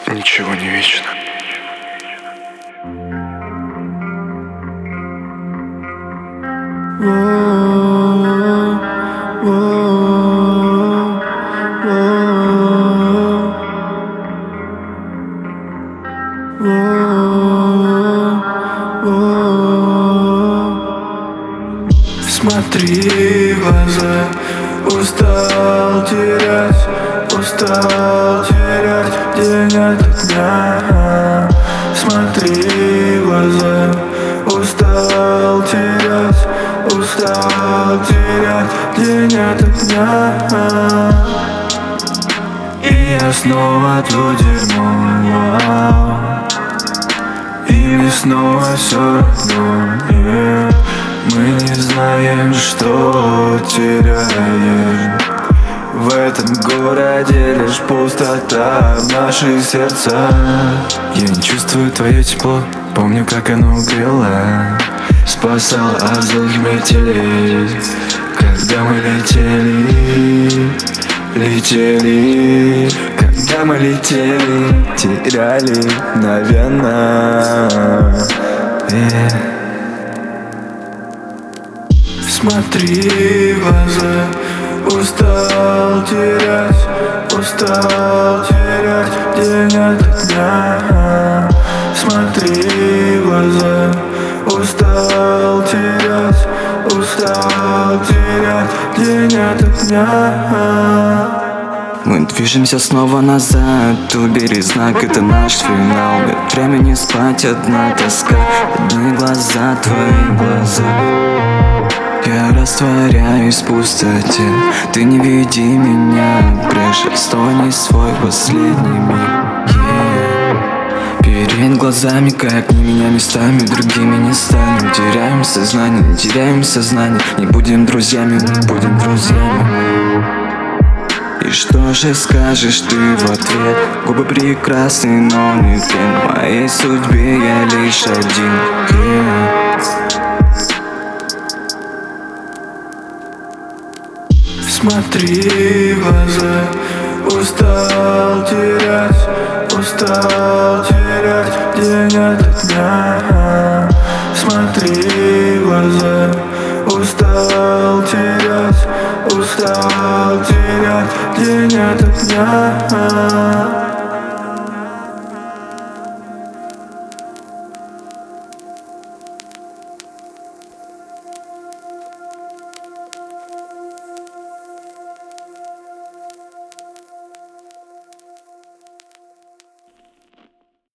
Ничего не вечно. Смотри в глаза, устал терять день ото дня. Смотри в глаза, устал терять день ото дня. И я снова то дерьмо, и мне снова все равно, yeah. Мы не знаем, что теряем. В этом городе лишь пустота в наших сердцах. Я не чувствую твое тепло, помню, как оно грело, спасало от злых метелей. Когда мы летели, когда мы летели, теряли, наверное, yeah. Смотри в глаза, устал терять день ото дня. Смотри в глаза, устал терять день ото дня. Мы движемся снова назад, убери знак, это наш финал. Нет времени спать, одна тоска, одни глаза, твои глаза. Я растворяюсь в пустоте, ты не веди меня к брешь, стой не свой последний миг, yeah. Перед глазами, как не меня местами, другими не станем. Теряем сознание, не будем друзьями, не будем друзьями. И что же скажешь ты в ответ? Губы прекрасны, но не ты. В моей судьбе я лишь один, yeah. Смотри в глаза, устал терять день ото дня. Смотри в глаза, устал терять день ото дня.